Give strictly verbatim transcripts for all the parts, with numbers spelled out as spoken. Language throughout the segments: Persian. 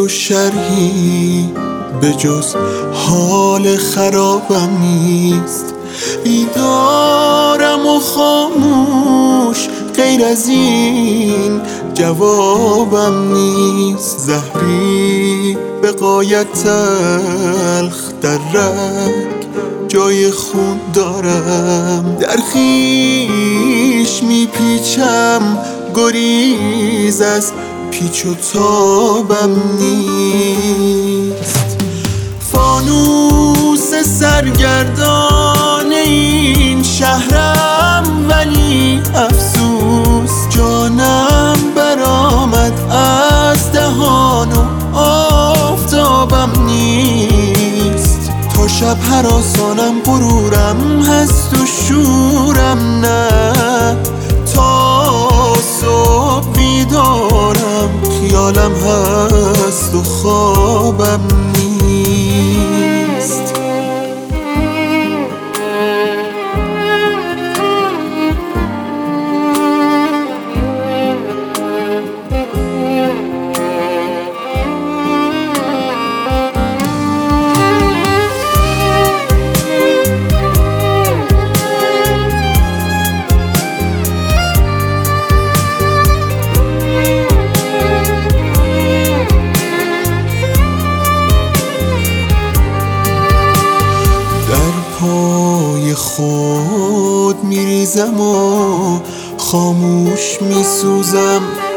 و شرحی به جز حال خرابم نیست. بیدارم و خاموش، غیر از این جوابم نیست. زهری به غایت تلخ در رگ جای خون دارم. در خویش میپیچم، گریز از پیچ و تابم نیست. فانوس سرگردان این شهرم، ولی افسوس جانم برآمد از دهان و آفتابم نیست. تا شب هراسانم غرورم هست و شورم نه، تا صبح بیدارم خیالم هست و خوابم نیست. پای خود میریزم و خاموش میسوزم.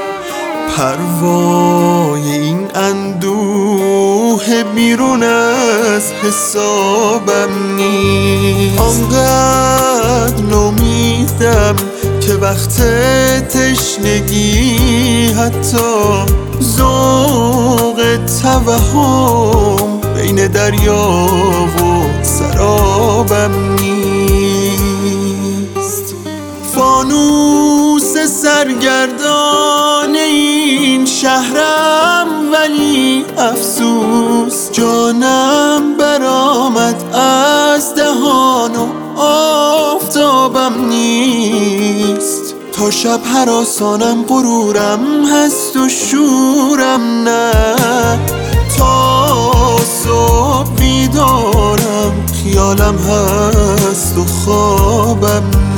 پروای این اندوه بیرون از حسابم نیست. آنقدر نومیدم که وقت تشنگی حتی ذوق توهم بین دریا و سرابم نیست. فانوس سرگردان این شهرم، ولی افسوس جانم برآمد از دهان و آفتابم نیست. تا شب هراسانم غرورم هست و شورم نه، تا صبح بیدارم خیالم هست و خوابم